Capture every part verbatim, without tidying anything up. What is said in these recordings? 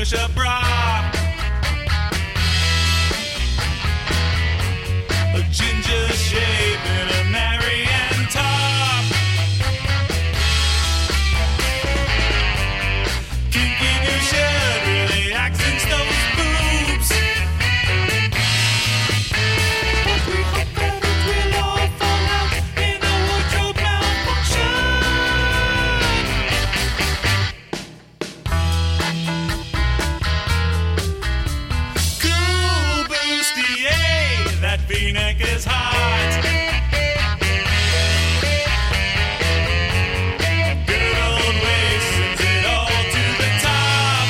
push-up bra. A ginger shape and a Marianne top. Kinky new shirt really accents those boobs. But we hope that it will all fall out in a wardrobe malfunction. Cool bustier, that V-neck is hot. Good old waist sends it all to the top.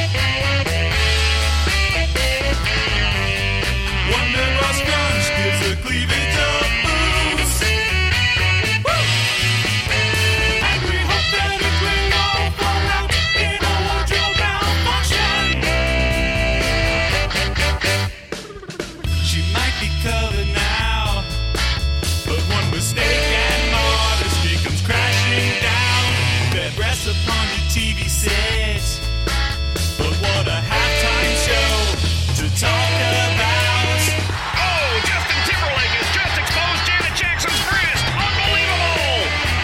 Wonder bra scrunch gives a cleavage a boost. Woo! And we hope that it will all fall out in a wardrobe malfunction. She might be covered now, but one mistake and modesty comes crashing down. Bed rests upon your T V set, but what a halftime show to talk about. Oh, Justin Timberlake has just exposed Janet Jackson's breast. Unbelievable!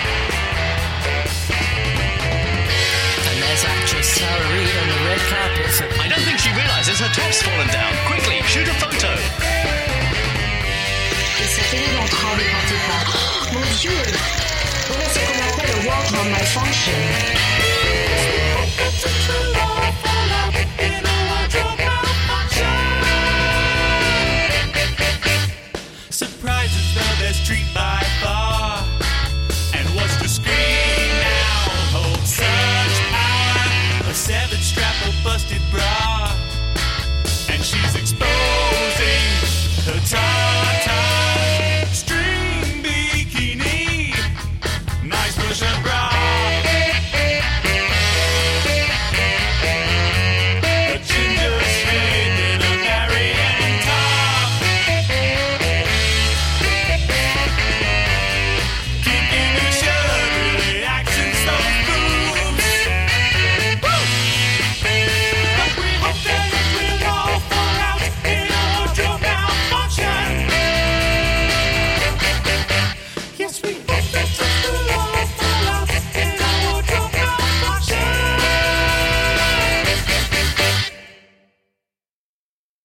And there's actress Tara Reid on the red carpet for... I don't think she realizes her top's fallen down. Quickly, shoot a photo. Et sa télé ventrale est portée par... Mon Dieu! Voilà ce qu'on appelle a wardrobe malfunction.